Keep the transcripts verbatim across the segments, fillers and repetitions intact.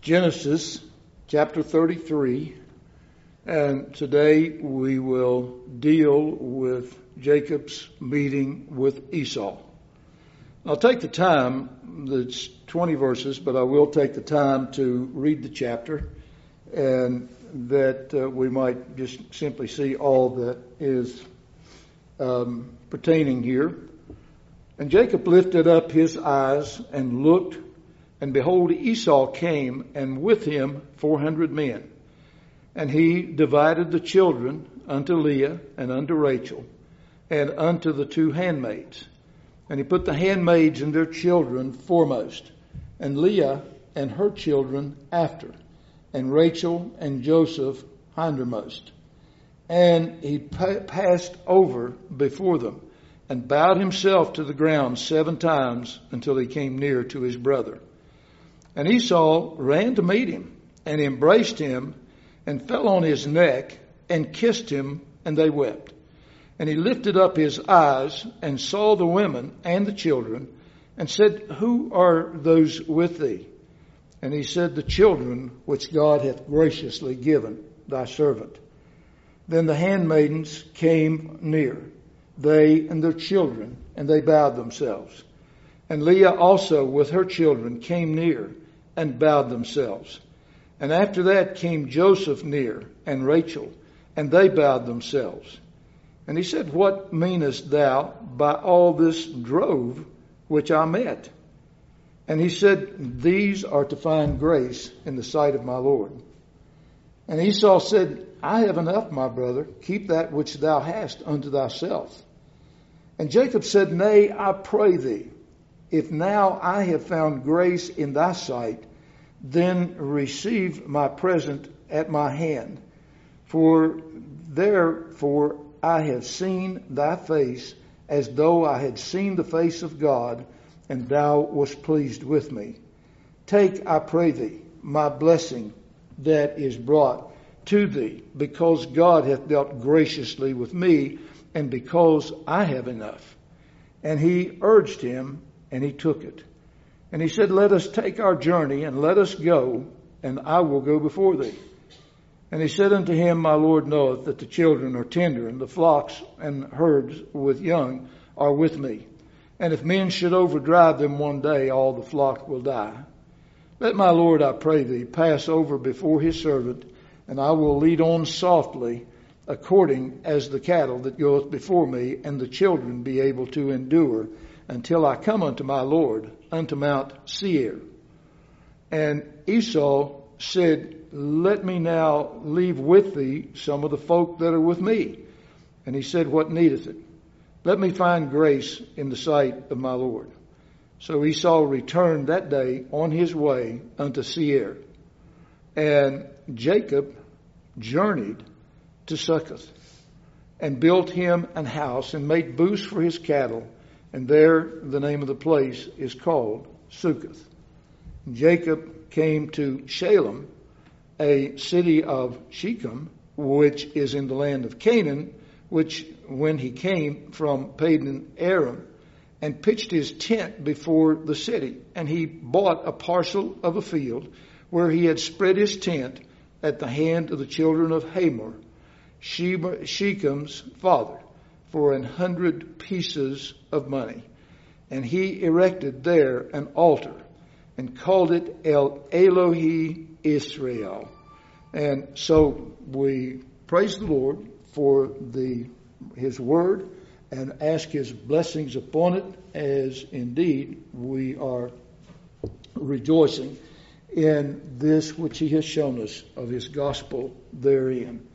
Genesis chapter thirty-three, and today we will deal with Jacob's meeting with Esau. I'll take the time, it's twenty verses, but I will take the time to read the chapter, and that uh, we might just simply see all that is um, pertaining here. And Jacob lifted up his eyes and looked, and behold, Esau came, and with him four hundred men. And he divided the children unto Leah and unto Rachel, and unto the two handmaids. And he put the handmaids and their children foremost, and Leah and her children after, and Rachel and Joseph hindermost. And he pa- passed over before them, and bowed himself to the ground seven times until he came near to his brother. And Esau ran to meet him, and embraced him, and fell on his neck, and kissed him, and they wept. And he lifted up his eyes, and saw the women and the children, and said, Who are those with thee? And he said, The children which God hath graciously given thy servant. Then the handmaidens came near, they and their children, and they bowed themselves. And Leah also with her children came near, and bowed themselves. And after that came Joseph near, and Rachel, and they bowed themselves. And he said, What meanest thou by all this drove which I met? And he said, These are to find grace in the sight of my Lord. And Esau said, I have enough, my brother. Keep that which thou hast unto thyself. And Jacob said, Nay, I pray thee, if now I have found grace in thy sight, then receive my present at my hand. For therefore I have seen thy face as though I had seen the face of God, and thou wast pleased with me. Take, I pray thee, my blessing that is brought to thee, because God hath dealt graciously with me, and because I have enough. And he urged him, and he took it. And he said, Let us take our journey, and let us go, and I will go before thee. And he said unto him, My Lord knoweth that the children are tender, and the flocks and herds with young are with me. And if men should overdrive them one day, all the flock will die. Let my Lord, I pray thee, pass over before his servant, and I will lead on softly, according as the cattle that goeth before me, and the children be able to endure, until I come unto my Lord, unto Mount Seir. And Esau said, Let me now leave with thee some of the folk that are with me. And he said, What needeth it? Let me find grace in the sight of my Lord. So Esau returned that day on his way unto Seir. And Jacob journeyed to Succoth, and built him an house, and made booths for his cattle, and there the name of the place is called Succoth. Jacob came to Shalem, a city of Shechem, which is in the land of Canaan, which when he came from Padan Aram, and pitched his tent before the city. And he bought a parcel of a field where he had spread his tent at the hand of the children of Hamor, Shechem's father, for an hundred pieces of money. And he erected there an altar, and called it El Elohi Israel. And so we praise the Lord for the his word, and ask his blessings upon it, as indeed we are rejoicing in this which he has shown us of his gospel therein.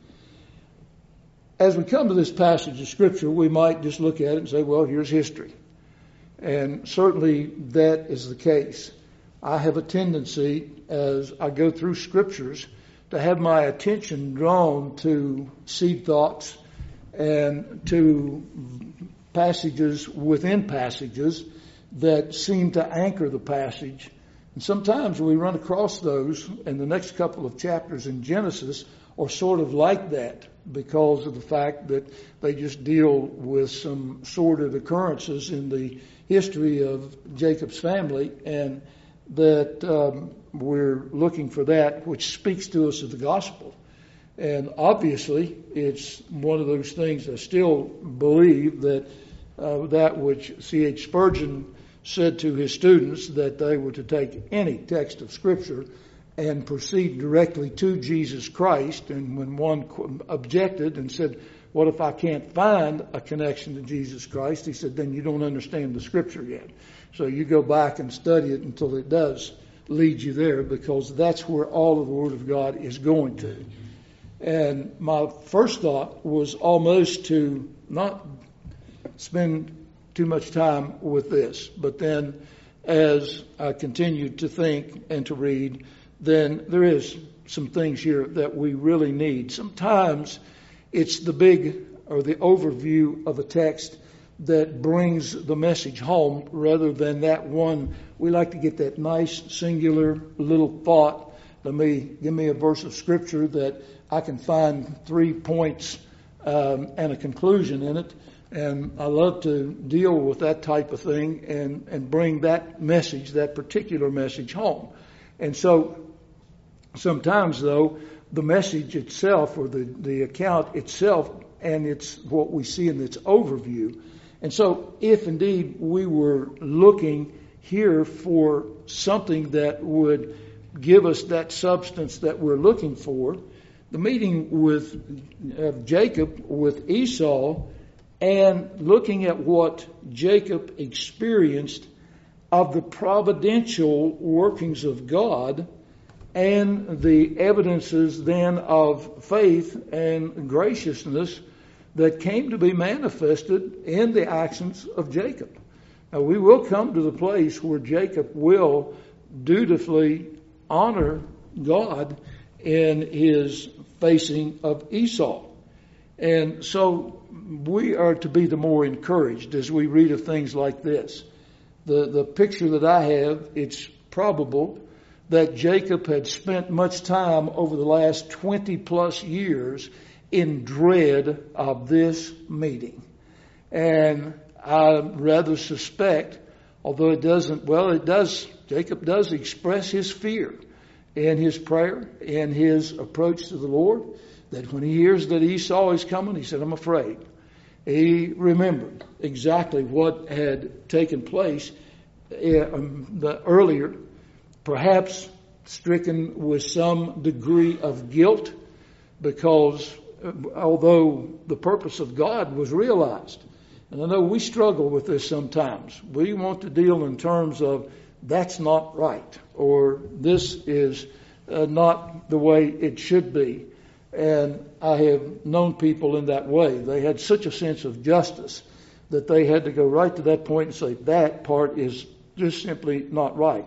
As we come to this passage of Scripture, we might just look at it and say, well, here's history. And certainly that is the case. I have a tendency, as I go through Scriptures, to have my attention drawn to seed thoughts and to passages within passages that seem to anchor the passage. And sometimes we run across those, and the next couple of chapters in Genesis are sort of like that, because of the fact that they just deal with some sordid occurrences in the history of Jacob's family, and that um, we're looking for that which speaks to us of the gospel. And obviously, it's one of those things I still believe that uh, that which C H Spurgeon said to his students, that they were to take any text of Scripture and proceed directly to Jesus Christ. And when one objected and said, what if I can't find a connection to Jesus Christ? He said, then you don't understand the Scripture yet. So you go back and study it until it does lead you there, because that's where all of the Word of God is going to. And my first thought was almost to not spend too much time with this. But then as I continued to think and to read, then there is some things here that we really need. Sometimes it's the big or the overview of a text that brings the message home rather than that one. We like to get that nice singular little thought. Let me give me a verse of Scripture that I can find three points um, and a conclusion in it. And I love to deal with that type of thing and, and bring that message, that particular message home. And so sometimes, though, the message itself or the, the account itself, and it's what we see in its overview. And so if indeed we were looking here for something that would give us that substance that we're looking for, the meeting with uh, Jacob with Esau, and looking at what Jacob experienced of the providential workings of God and the evidences then of faith and graciousness that came to be manifested in the actions of Jacob. Now, we will come to the place where Jacob will dutifully honor God in his facing of Esau. And so we are to be the more encouraged as we read of things like this. The, the picture that I have, it's probable that Jacob had spent much time over the last twenty plus years in dread of this meeting. And I rather suspect, although it doesn't, well, it does, Jacob does express his fear in his prayer, in his approach to the Lord, that when he hears that Esau is coming, he said, I'm afraid. He remembered exactly what had taken place the earlier, perhaps stricken with some degree of guilt, because although the purpose of God was realized, and I know we struggle with this sometimes. We want to deal in terms of that's not right, or this is uh, not the way it should be. And I have known people in that way. They had such a sense of justice that they had to go right to that point and say, that part is just simply not right.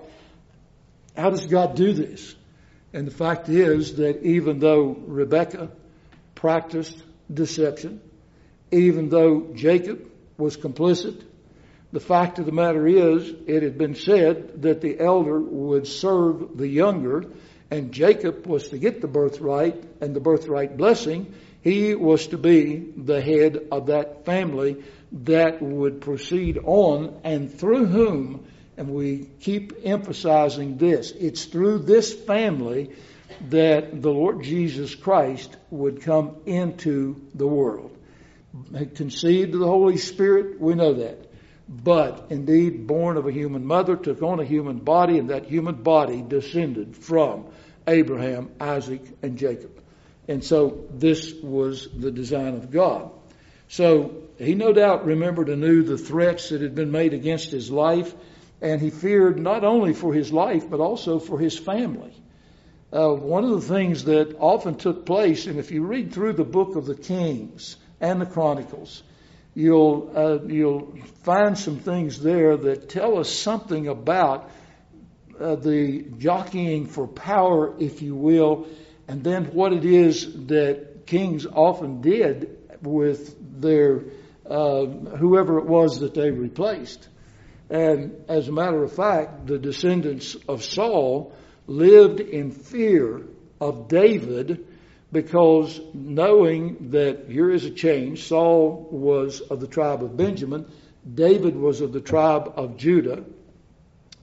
How does God do this? And the fact is that even though Rebekah practiced deception, even though Jacob was complicit, the fact of the matter is, it had been said that the elder would serve the younger, and Jacob was to get the birthright and the birthright blessing. He was to be the head of that family that would proceed on, and through whom, and we keep emphasizing this, it's through this family that the Lord Jesus Christ would come into the world. Conceived of the Holy Spirit, we know that. But indeed, born of a human mother, took on a human body, and that human body descended from Abraham, Isaac, and Jacob. And so this was the design of God. So he no doubt remembered and knew the threats that had been made against his life, and he feared not only for his life, but also for his family. Uh, one of the things that often took place, and if you read through the book of the Kings and the Chronicles, you'll uh, you'll find some things there that tell us something about uh, the jockeying for power, if you will, and then what it is that kings often did with their uh, whoever it was that they replaced. And as a matter of fact, the descendants of Saul lived in fear of David, because knowing that here is a change, Saul was of the tribe of Benjamin, David was of the tribe of Judah,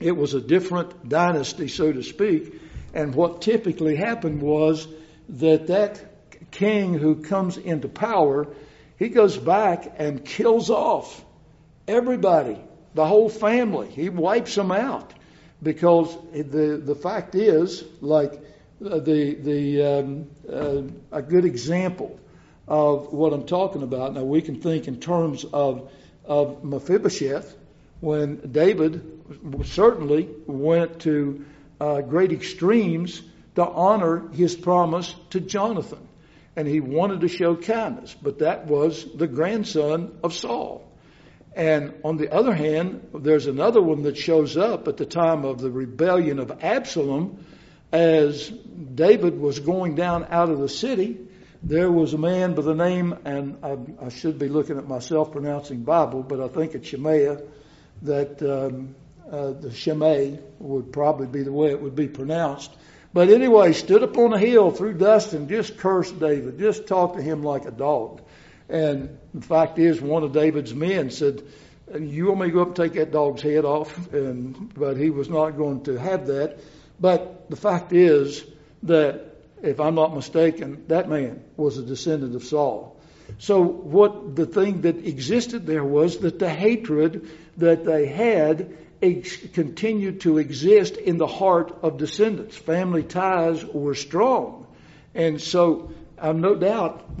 It was a different dynasty, so to speak. And what typically happened was that that king who comes into power, he goes back and kills off everybody, the whole family. He wipes them out, because the the fact is, like the the um, uh, a good example of what I'm talking about. Now we can think in terms of of Mephibosheth, when David certainly went to uh, great extremes to honor his promise to Jonathan. And he wanted to show kindness, but that was the grandson of Saul. And on the other hand, there's another one that shows up at the time of the rebellion of Absalom. As David was going down out of the city, there was a man by the name, and I, I should be looking at myself pronouncing Bible, but I think it's Shemaiah, that um, uh, the Shemai would probably be the way it would be pronounced. But anyway, stood up on a hill through dust and just cursed David, just talked to him like a dog. And the fact is, one of David's men said, "You want me to go up and take that dog's head off?" And but he was not going to have that. But the fact is that, if I'm not mistaken, that man was a descendant of Saul. So what the thing that existed there was that the hatred that they had ex- continued to exist in the heart of descendants. Family ties were strong. And so I've no doubt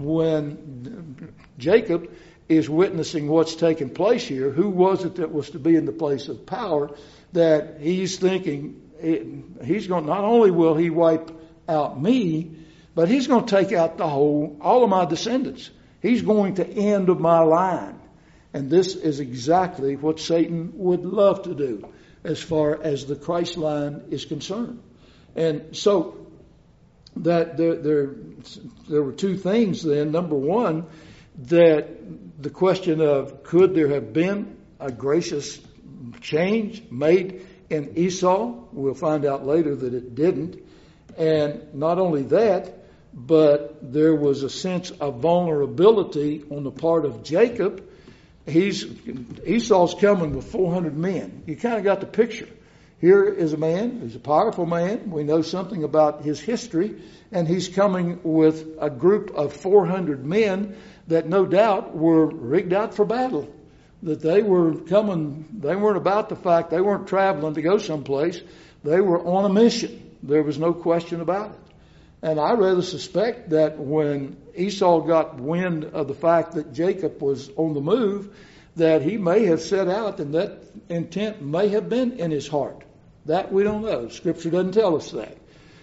when Jacob is witnessing what's taking place here, who was it that was to be in the place of power, that he's thinking he's going, not only will he wipe out me, but he's going to take out the whole, all of my descendants. He's going to end my line. And this is exactly what Satan would love to do as far as the Christ line is concerned. And so that there, there, there were two things then. Number one, that the question of could there have been a gracious change made in Esau? We'll find out later that it didn't. And not only that, but there was a sense of vulnerability on the part of Jacob. He's Esau's coming with four hundred men. You kind of got the picture. Here is a man, he's a powerful man. We know something about his history, and he's coming with a group of four hundred men that no doubt were rigged out for battle. That they were coming, they weren't about the fact, they weren't traveling to go someplace. They were on a mission. There was no question about it. And I rather suspect that when Esau got wind of the fact that Jacob was on the move, that he may have set out, and that intent may have been in his heart. That we don't know. Scripture doesn't tell us that.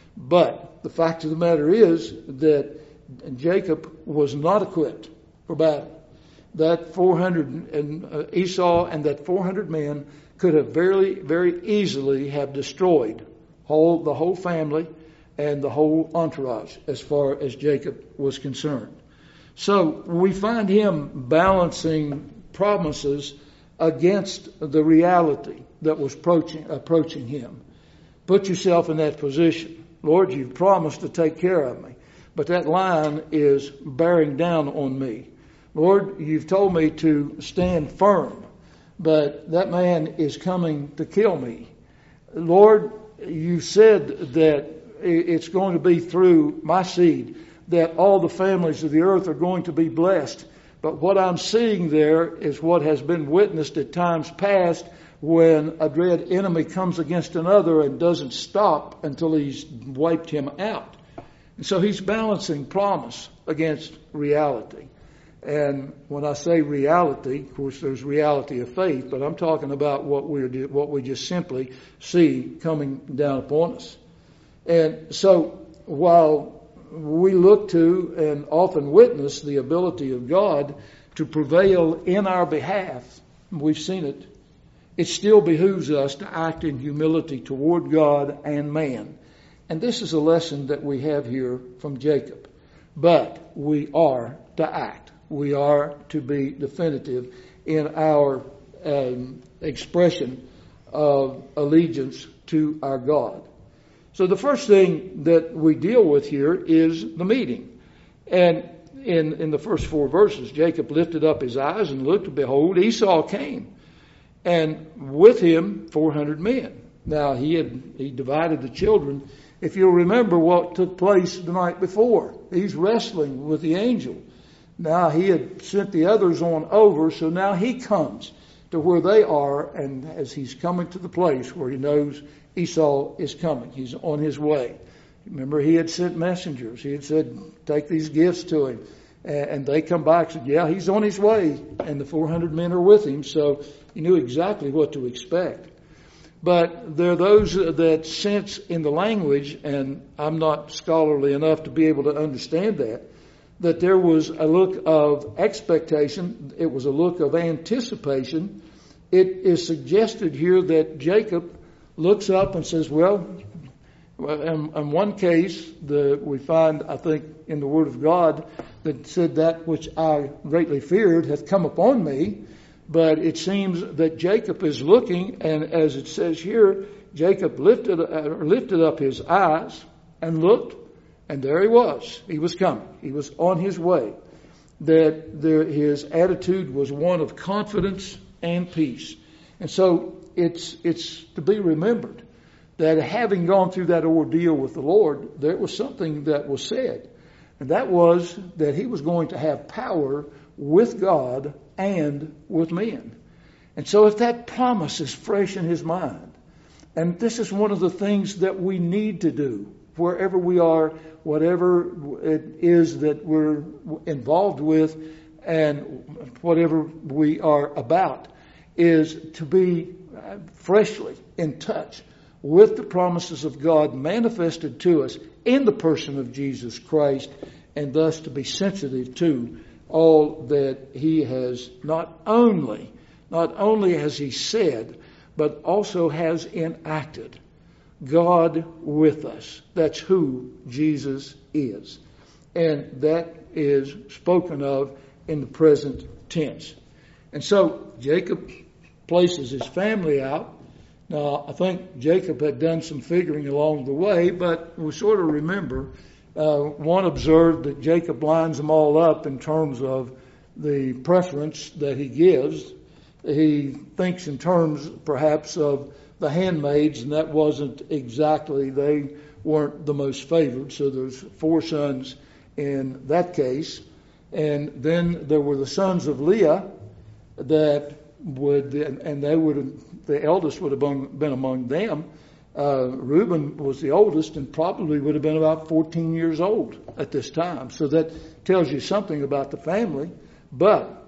But the fact of the matter is that Jacob was not equipped for battle. That four hundred and uh, Esau and that four hundred men could have very, very easily have destroyed whole the whole family and the whole entourage as far as Jacob was concerned. So we find him balancing promises against the reality that was approaching, approaching him. Put yourself in that position. Lord, you've promised to take care of me, but that line is bearing down on me. Lord, you've told me to stand firm, but that man is coming to kill me. Lord, you said that it's going to be through my seed that all the families of the earth are going to be blessed. But what I'm seeing there is what has been witnessed at times past, when a dread enemy comes against another and doesn't stop until he's wiped him out. And so he's balancing promise against reality. And when I say reality, of course, there's reality of faith, but I'm talking about what we what we just simply see coming down upon us. And so while we look to and often witness the ability of God to prevail in our behalf, we've seen it, it still behooves us to act in humility toward God and man. And this is a lesson that we have here from Jacob. But we are to act. We are to be definitive in our um, expression of allegiance to our God. So the first thing that we deal with here is the meeting. And in, in the first four verses, Jacob lifted up his eyes and looked, and behold, Esau came. And with him four hundred men. Now, he had he divided the children. If you'll remember what took place the night before, he's wrestling with the angel. Now, he had sent the others on over, so now he comes to where they are, and as he's coming to the place where he knows Esau is coming, he's on his way. Remember, he had sent messengers. He had said, take these gifts to him. And they come back and said, yeah, he's on his way. And the four hundred men are with him. So he knew exactly what to expect. But there are those that sense in the language, and I'm not scholarly enough to be able to understand that, that there was a look of expectation. It was a look of anticipation. It is suggested here that Jacob looks up and says, well, in, in one case, the, we find, I think, in the Word of God, that said that which I greatly feared hath come upon me. But it seems that Jacob is looking, and as it says here, Jacob lifted, uh, lifted up his eyes and looked, and there he was. He was coming. He was on his way. That there, his attitude was one of confidence and peace. And so it's it's to be remembered that having gone through that ordeal with the Lord, there was something that was said. And that was that he was going to have power with God and with men. And so if that promise is fresh in his mind, and this is one of the things that we need to do, wherever we are, whatever it is that we're involved with, and whatever we are about, is to be freshly in touch with the promises of God manifested to us in the person of Jesus Christ, and thus to be sensitive to all that he has not only, not only has he said, but also has enacted. God with us. That's who Jesus is. And that is spoken of in the present tense. And so Jacob places his family out. Now, I think Jacob had done some figuring along the way, but we sort of remember, uh, one observed that Jacob lines them all up in terms of the preference that he gives. He thinks in terms, perhaps, of the handmaids, and that wasn't exactly, they weren't the most favored. So there's four sons in that case. And then there were the sons of Leah that would, and they would have, the eldest would have been among them. Uh, Reuben was the oldest and probably would have been about fourteen years old at this time. So that tells you something about the family. But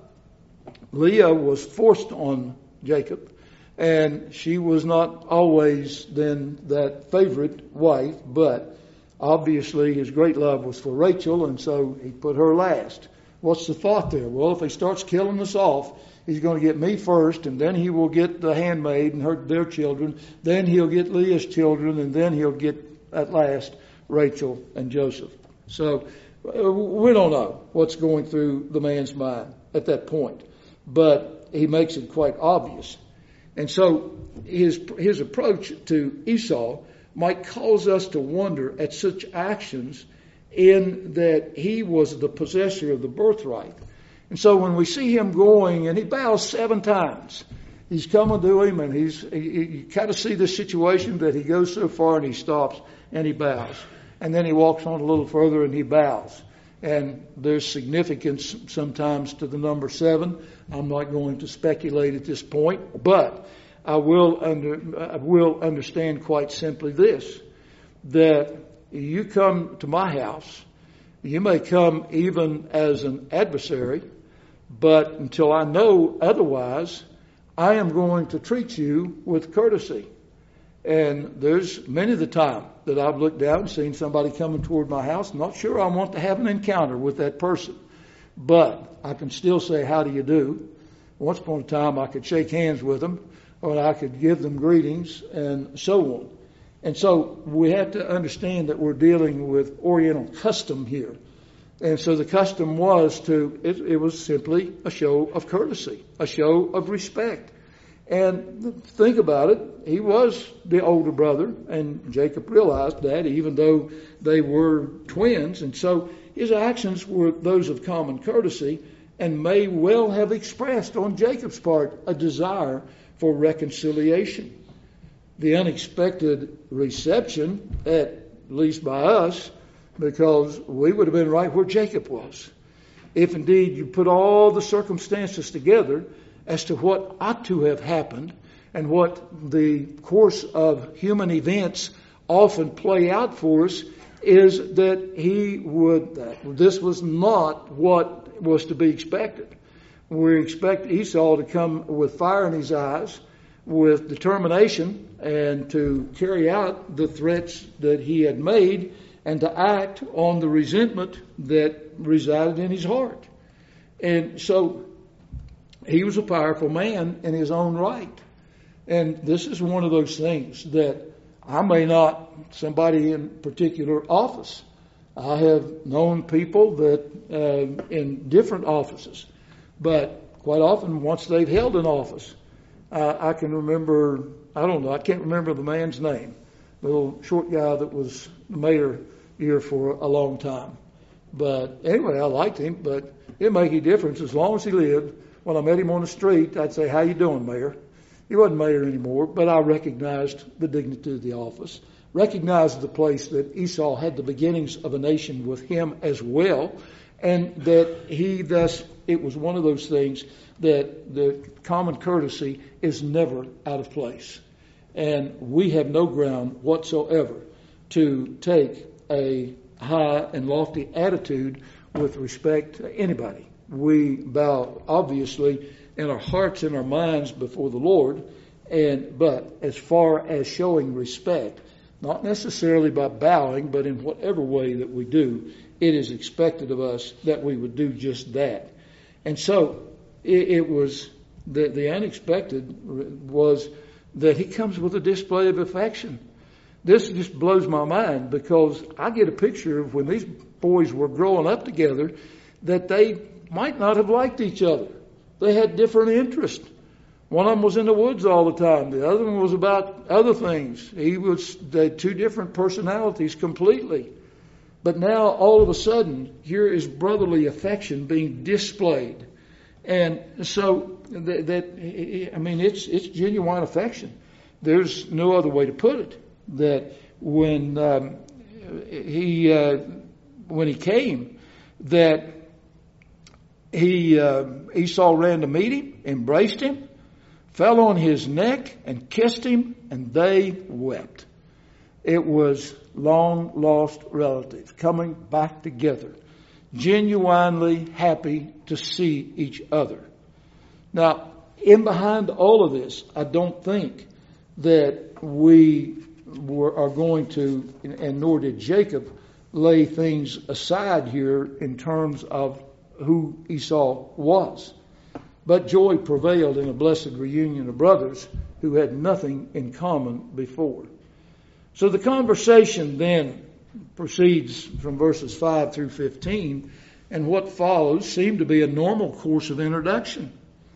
Leah was forced on Jacob, and she was not always then that favorite wife, but obviously his great love was for Rachel, and so he put her last. What's the thought there? Well, if he starts killing us off, he's going to get me first, and then he will get the handmaid and her, their children. Then he'll get Leah's children, and then he'll get, at last, Rachel and Joseph. So uh, we don't know what's going through the man's mind at that point, but he makes it quite obvious. And so his his approach to Esau might cause us to wonder at such actions, in that he was the possessor of the birthright. And so when we see him going, and he bows seven times, he's coming to him, and he's he, you kind of see this situation that he goes so far and he stops and he bows. And then he walks on a little further and he bows. And there's significance sometimes to the number seven. I'm not going to speculate at this point, but I will under, I will understand quite simply this, that you come to my house, you may come even as an adversary, but until I know otherwise, I am going to treat you with courtesy. And there's many of the time that I've looked down and seen somebody coming toward my house. I'm not sure I want to have an encounter with that person, but I can still say, how do you do? Once upon a time, I could shake hands with them, or I could give them greetings, and so on. And so we have to understand that we're dealing with Oriental custom here. And so the custom was to, it, it was simply a show of courtesy, a show of respect. And think about it, he was the older brother, and Jacob realized that, even though they were twins. And so his actions were those of common courtesy, and may well have expressed on Jacob's part a desire for reconciliation. the unexpected reception, at least by us, because we would have been right where Jacob was. If indeed you put all the circumstances together as to what ought to have happened and what the course of human events often play out for us, is that he would, that this was not what was to be expected. We expect Esau to come with fire in his eyes, with determination, and to carry out the threats that he had made, and to act on the resentment that resided in his heart. And so he was a powerful man in his own right. And this is one of those things that I may not, somebody in particular office. I have known people that uh, in different offices, but quite often once they've held an office, uh, I can remember, I don't know, I can't remember the man's name, the little short guy that was the mayor here for a long time. But anyway, I liked him, but it didn't make any difference as long as he lived. When I met him on the street, I'd say, "How you doing, Mayor?" He wasn't mayor anymore, but I recognized the dignity of the office, recognized the place that Esau had the beginnings of a nation with him as well, and that he thus, it was one of those things that the common courtesy is never out of place. And we have no ground whatsoever to take a high and lofty attitude with respect to anybody. We bow, obviously, in our hearts and our minds before the Lord, and but as far as showing respect, not necessarily by bowing, but in whatever way that we do, it is expected of us that we would do just that. And so it, it was the, the unexpected was that he comes with a display of affection. This just blows my mind, because I get a picture of when these boys were growing up together that they might not have liked each other. They had different interests. One of them was in the woods all the time. The other one was about other things. He was, they had two different personalities completely. But now, all of a sudden, here is brotherly affection being displayed. And so, that, that I mean, it's it's genuine affection. There's no other way to put it. That when um, he uh, when he came, that he uh, Esau ran to meet him, embraced him, fell on his neck and kissed him, and they wept. It was long lost relatives coming back together, genuinely happy to see each other. Now, in behind all of this, I don't think that we were, are going to, and nor did Jacob, lay things aside here in terms of who Esau was. But joy prevailed in a blessed reunion of brothers who had nothing in common before. So the conversation then proceeds from verses five through fifteen, and what follows seemed to be a normal course of introduction.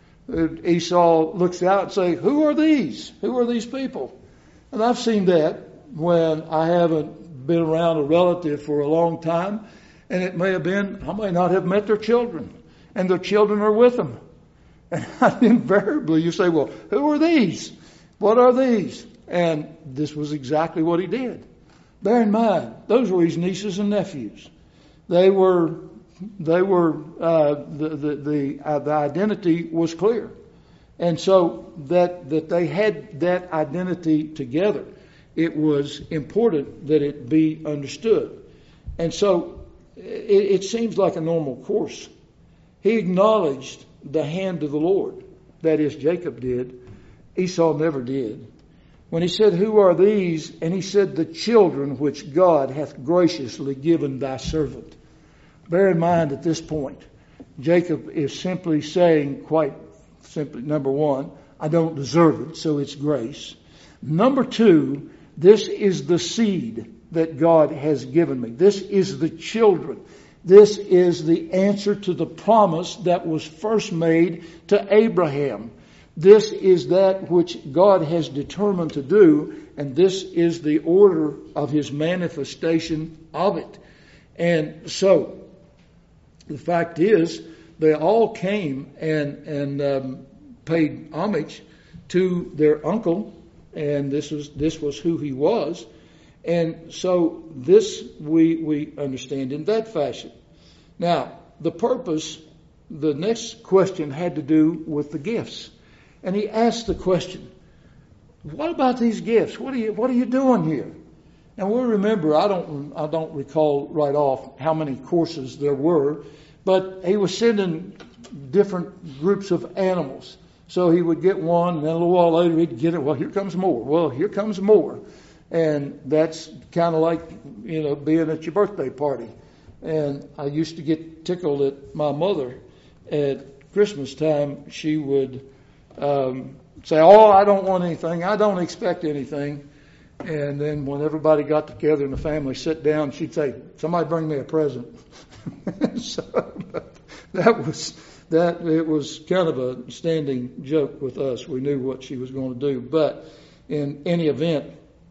Esau looks out and says, "Who are these? Who are these people?" And I've seen that when I haven't been around a relative for a long time, and it may have been, I may not have met their children, and their children are with them. And invariably you say, "Well, who are these? What are these?" And this was exactly what he did. Bear in mind, those were his nieces and nephews. They were, they were, uh, the, the, the, uh, the identity was clear. And so that, that they had that identity together, it was important that it be understood. And so it, it seems like a normal course. He acknowledged the hand of the Lord. That is, Jacob did. Esau never did. When he said, "Who are these?" and he said, "The children which God hath graciously given thy servant." Bear in mind at this point, Jacob is simply saying, quite simply, number one, I don't deserve it, so it's grace. Number two, this is the seed that God has given me. This is the children. This is the answer to the promise that was first made to Abraham. This is that which God has determined to do, and this is the order of his manifestation of it. And so, the fact is, they all came and, and um, paid homage to their uncle and this was this was who he was. And so this we we understand in that fashion. Now, the purpose, the next question had to do with the gifts. And he asked the question, what about these gifts? What are you what are you doing here? And we remember, I don't I don't recall right off how many courses there were, but he was sending different groups of animals. So he would get one, and then a little while later he'd get it. Well, here comes more. Well, here comes more. And that's kind of like, you know, being at your birthday party. And I used to get tickled at my mother at Christmas time. She would um, say, oh, I don't want anything. I don't expect anything. And then when everybody got together and the family sat down, she'd say, somebody bring me a present. So that was that. It was kind of a standing joke with us. We knew what she was going to do. But in any event,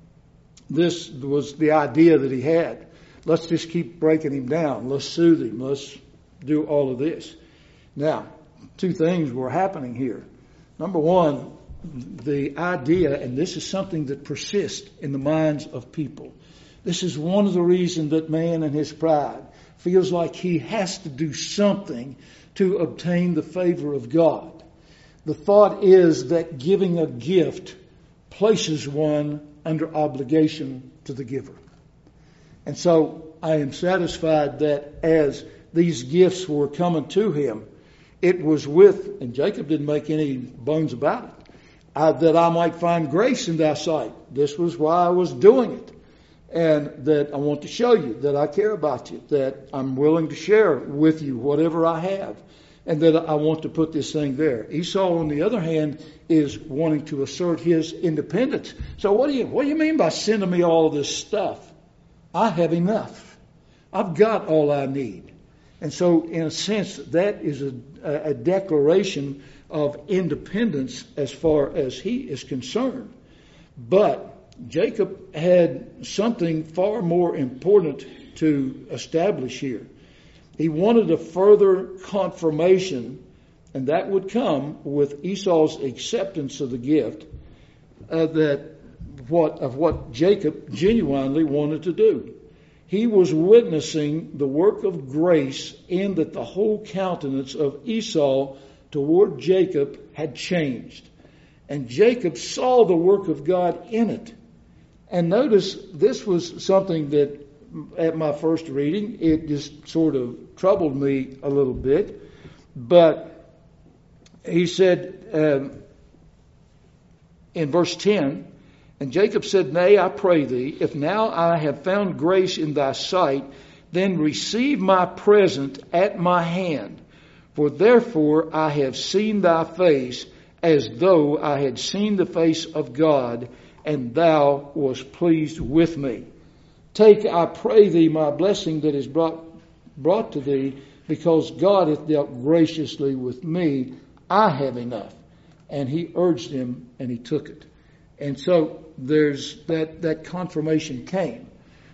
this was the idea that he had. Let's just keep breaking him down. Let's soothe him. Let's do all of this. Now, two things were happening here. Number one, the idea, and this is something that persists in the minds of people. This is one of the reasons that man in his pride feels like he has to do something to obtain the favor of God. The thought is that giving a gift places one under obligation to the giver. And so I am satisfied that as these gifts were coming to him, it was with, and Jacob didn't make any bones about it, I, that I might find grace in thy sight. This was why I was doing it. And that I want to show you that I care about you, that I'm willing to share with you whatever I have, and that I want to put this thing there. Esau, on the other hand, is wanting to assert his independence. So what do you what do you mean by sending me all of this stuff? I have enough. I've got all I need. And so, in a sense, that is a, a declaration of independence as far as he is concerned. But Jacob had something far more important to establish here. He wanted a further confirmation, and that would come with Esau's acceptance of the gift, uh, that what of what Jacob genuinely wanted to do. He was witnessing the work of grace in that the whole countenance of Esau toward Jacob had changed. And Jacob saw the work of God in it. And notice this was something that at my first reading, it just sort of troubled me a little bit. But he said um, in verse ten, and Jacob said, Nay, I pray thee, if now I have found grace in thy sight, then receive my present at my hand. For therefore I have seen thy face, as though I had seen the face of God, and thou wast pleased with me. Take, I pray thee, my blessing that is brought, brought to thee, because God hath dealt graciously with me. I have enough. And he urged him, and he took it. And so there's that, that confirmation came.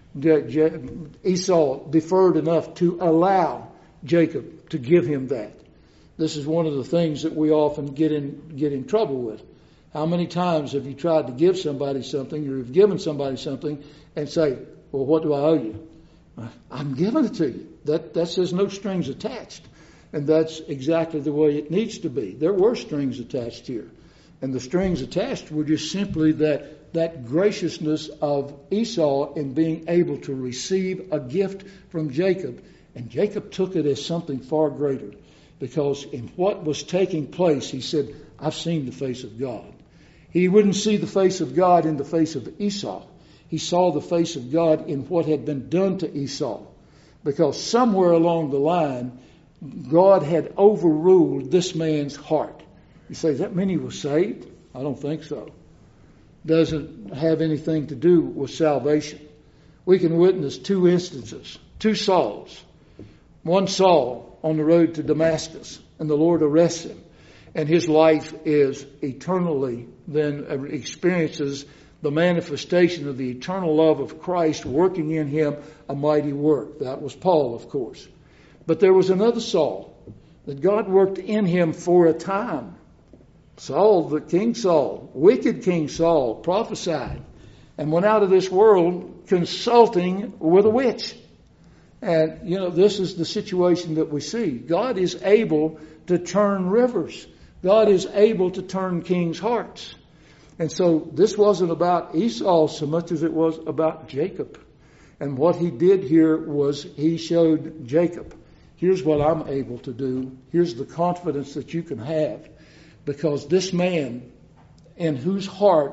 Esau deferred enough to allow Jacob to give him that. This is one of the things that we often get in get in trouble with. How many times have you tried to give somebody something, or you've given somebody something, and say, well, what do I owe you? I'm giving it to you. That, that says no strings attached. And that's exactly the way it needs to be. There were strings attached here. And the strings attached were just simply that, that graciousness of Esau in being able to receive a gift from Jacob. And Jacob took it as something far greater. Because in what was taking place, he said, I've seen the face of God. He wouldn't see the face of God in the face of Esau. He saw the face of God in what had been done to Esau. Because somewhere along the line, God had overruled this man's heart. You say, does that mean he was saved? I don't think so. Doesn't have anything to do with salvation. We can witness two instances, two Sauls. One Saul on the road to Damascus, and the Lord arrests him. And his life is eternally then experiences the manifestation of the eternal love of Christ working in him a mighty work. That was Paul, of course. But there was another Saul that God worked in him for a time. Saul, the King Saul, wicked King Saul, prophesied and went out of this world consulting with a witch. And, you know, this is the situation that we see. God is able to turn rivers. God is able to turn kings' hearts. And so this wasn't about Esau so much as it was about Jacob. And what he did here was he showed Jacob, here's what I'm able to do. Here's the confidence that you can have. Because this man in whose heart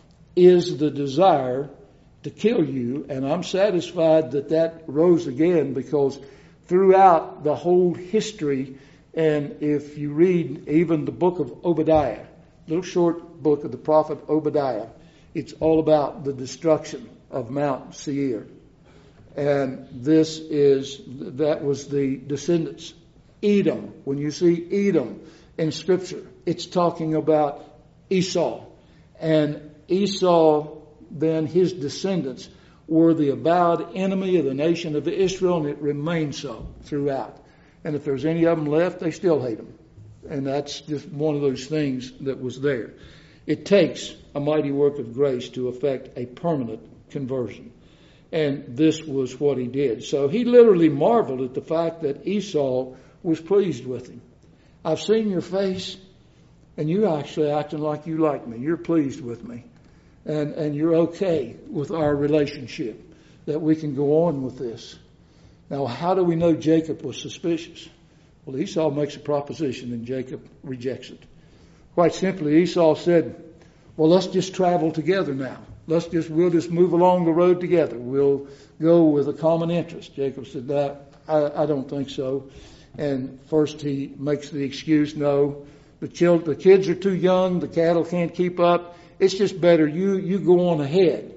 is the desire to kill you, and I'm satisfied that that rose again, because throughout the whole history, and if you read even the book of Obadiah, little short book of the prophet Obadiah, it's all about the destruction of Mount Seir. And this is, that was the descendants. Edom, when you see Edom in Scripture, it's talking about Esau. And Esau, then his descendants, were the avowed enemy of the nation of Israel, and it remained so throughout. And if there's any of them left, they still hate them. And that's just one of those things that was there. It takes a mighty work of grace to effect a permanent conversion. And this was what he did. So he literally marveled at the fact that Esau was pleased with him. I've seen your face, and you're actually acting like you like me. You're pleased with me. And, and you're okay with our relationship, that we can go on with this. Now, how do we know Jacob was suspicious? Well, Esau makes a proposition and Jacob rejects it. Quite simply, Esau said, well, let's just travel together now. Let's just, we'll just move along the road together. We'll go with a common interest. Jacob said, no, I, I don't think so. And first he makes the excuse, no, the, chil- the kids are too young, the cattle can't keep up. It's just better you, you go on ahead.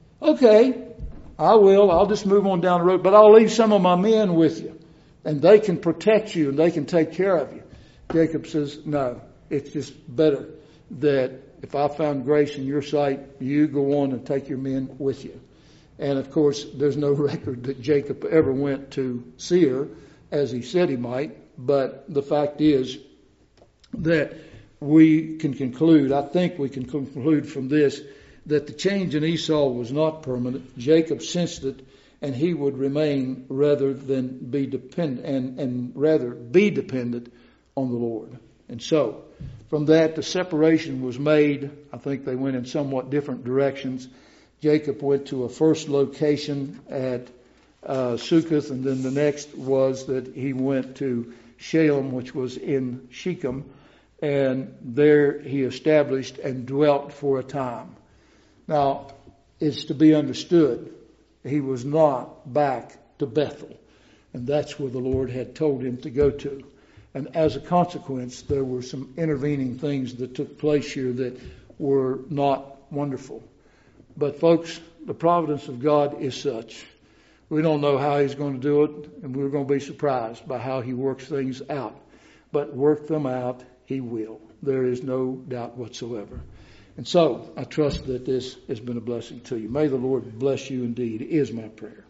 Okay, I will. I'll just move on down the road, but I'll leave some of my men with you, and they can protect you and they can take care of you. Jacob says, no, it's just better that if I found grace in your sight, you go on and take your men with you. And of course, there's no record that Jacob ever went to Seir, as he said he might, but the fact is that we can conclude, I think we can conclude from this, that the change in Esau was not permanent. Jacob sensed it, and he would remain rather than be dependent, and, and rather be dependent on the Lord. And so, from that, the separation was made. I think they went in somewhat different directions. Jacob went to a first location at uh, Succoth, and then the next was that he went to Shalem, which was in Shechem, and there he established and dwelt for a time. Now, it's to be understood, he was not back to Bethel, and that's where the Lord had told him to go to. And as a consequence, there were some intervening things that took place here that were not wonderful. But folks, the providence of God is such. We don't know how he's going to do it, and we're going to be surprised by how he works things out. But work them out, he will. There is no doubt whatsoever. And so, I trust that this has been a blessing to you. May the Lord bless you indeed, is my prayer.